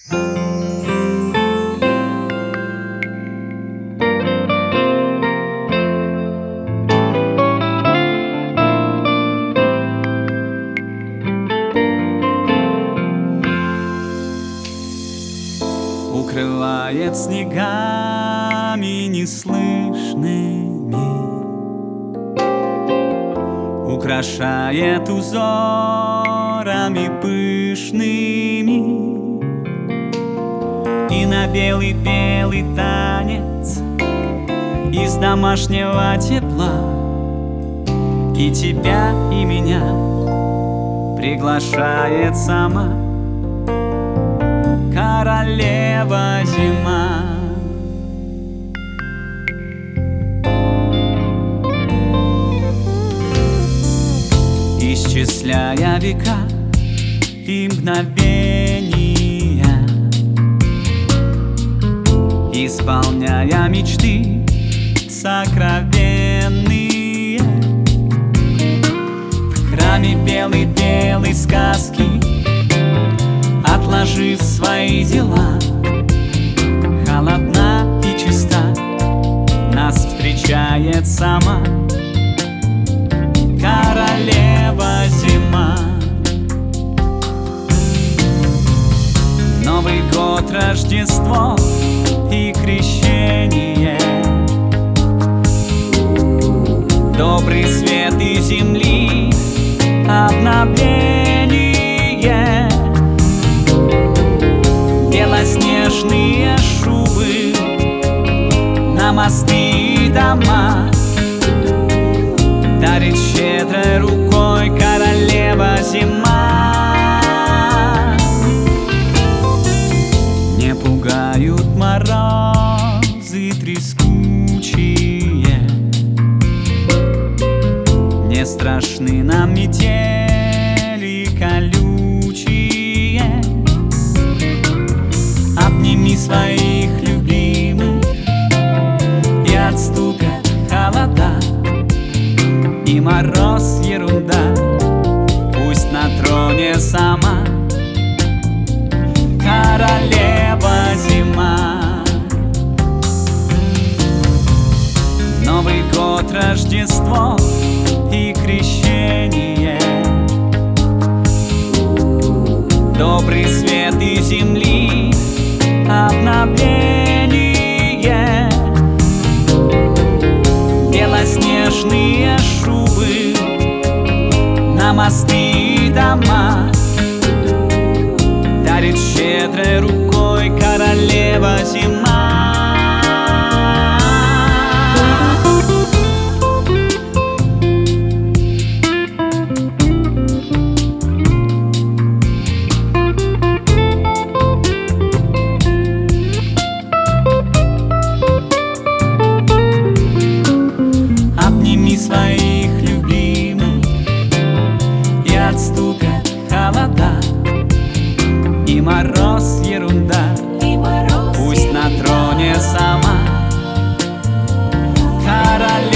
Укрывает снегами неслышными, украшает узорами пышными. И на белый-белый танец из домашнего тепла и тебя, и меня приглашает сама королева зима. Исчисляя века и мгновения, исполняя мечты сокровенные, в храме белой-белой сказки, отложив свои дела, холодна и чиста нас встречает сама королева зима. Новый год, Рождество и крещение, добрый свет и земли обновление, белоснежные шубы на мосты и дома дарит щедрой рукой королева зима. Не пугают морозы трескучие, не страшны нам метели колючие. Обними своих любимых, и отступят холода, и мороз ерунда, пусть на троне сама королева зима. Новый год, Рождество и крещение, добрый свет и земли обновление, белоснежные шубы на мосты и дома дарит щедрой рукой королева зима. Обними своих любимых, и отступят холода, и мороз ерунда, пусть на троне сама королева.